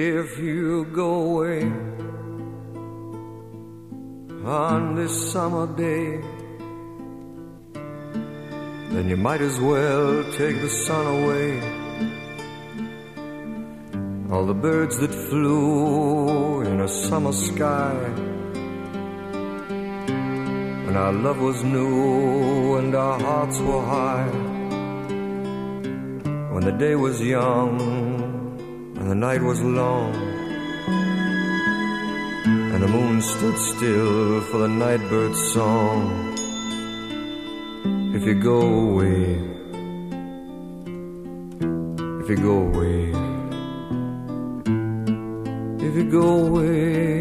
If you go away on this summer day, then you might as well take the sun away. All the birds that flew in a summer sky, when our love was new and our hearts were high, when the day was young and the night was long, and the moon stood still for the nightbird's song. If you go away, if you go away, if you go away,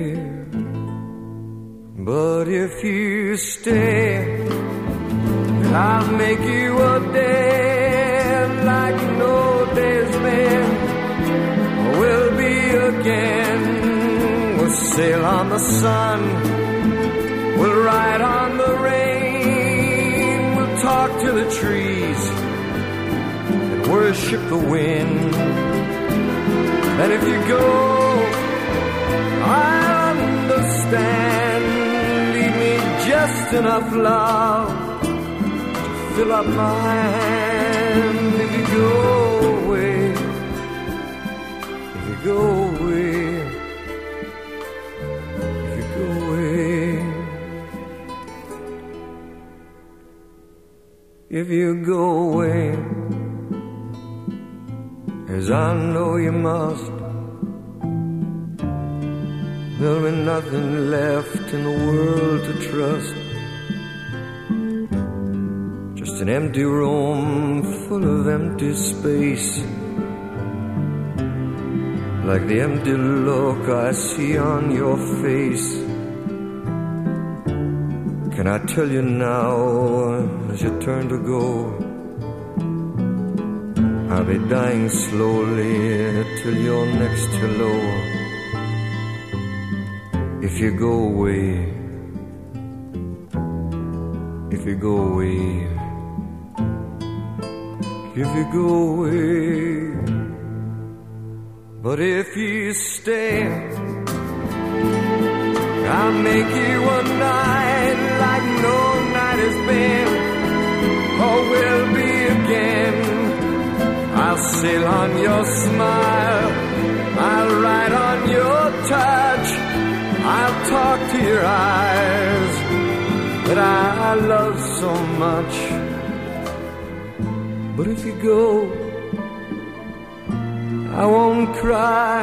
but if you stay, I'll make you a day like no day's been. We'll be again. We'll sail on the sun, we'll ride on the rain, we'll talk to the trees and worship the wind. And if you go, I understand. Leave me just enough love to fill up my hand. If you go away, if you go away, if you go away, if you go away, as I know you must, there'll be nothing left in the world to trust. Just an empty room full of empty space, like the empty look I see on your face. Can I tell you now, as you turn to go, I'll be dying slowly till your next hello. If you go away, if you go away, if you go away, but if you stay, I'll make you a night like no night has been, or will be again. I'll sail on your smile, I'll ride on your touch, I'll talk to your eyes that I love so much. But if you go, I won't cry.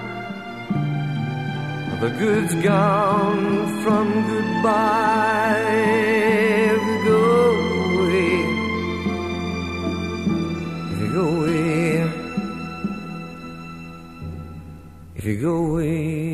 The good's gone from goodbye. If you go away, if you go away, if you go away.